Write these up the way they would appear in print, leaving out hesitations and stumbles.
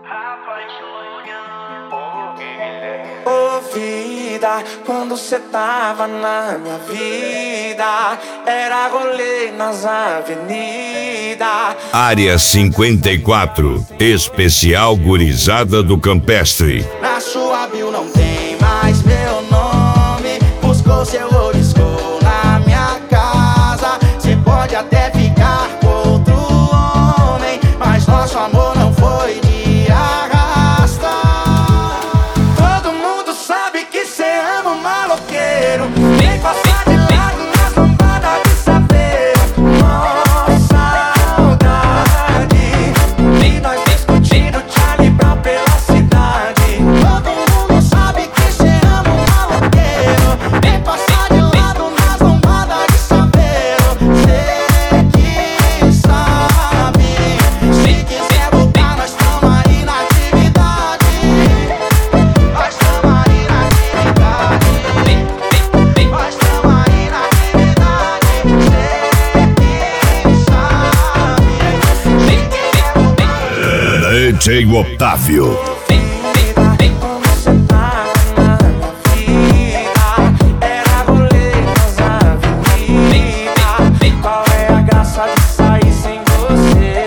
Ô vida, quando cê tava na minha vida, era rolê nas avenidas. Área 54, especial gurizada do Campestre. Na sua bio não tem mais meu nome. Buscou seu olho, escou na minha casa. Cê pode até ficar com outro homem, mas nosso amor não foi de arrasta. Todo mundo sabe que cê ama um maloqueiro. Vem passar de lado nas lambadas de saveiro. Nossa saudade e nós discutindo Charlie Brown pela cidade. Todo mundo sabe que cê ama um maloqueiro. Vem passar de lado nas lambadas de saveiro. Cê que sabe, se quiser voltar nós tamo aí na atividade. Nós tamo aí na atividade. Nós tamo aí na atividade. Cê que sabe, se quiser voltar. DJ Otávio. Quando cê tava na minha vida, era rolê nas avenidas. Qual é a graça de sair sem você?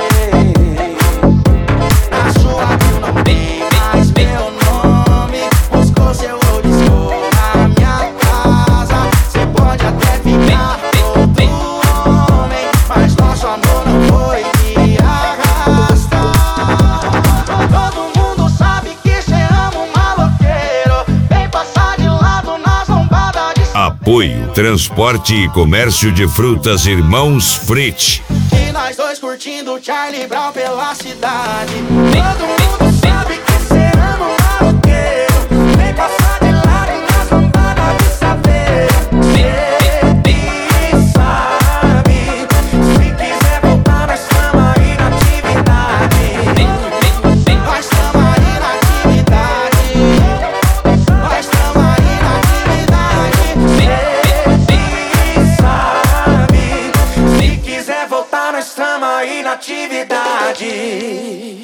Na sua bio não tem mais meu nome. Buscou seu olho, escou na minha casa. Cê pode até ficar com outro homem, mas nosso amor não foi de arrasta. Todo mundo sabe que cê ama um maloqueiro. Vem passar de lado nas lombadas de Apoio, transporte e comércio de frutas Irmãos Frit. e nós dois curtindo Charlie Brown pela cidade. Todo mundo sabe que cê ama um maloqueiro. Vem passar de lado nas lambadas de saveiro. Cê que sabe, se quiser voltar nós tamo aí na atividade. Nós tamo aí na atividade. Nós tamo aí na atividade. Cê que sabe, se quiser voltar nós tamo aí na atividade.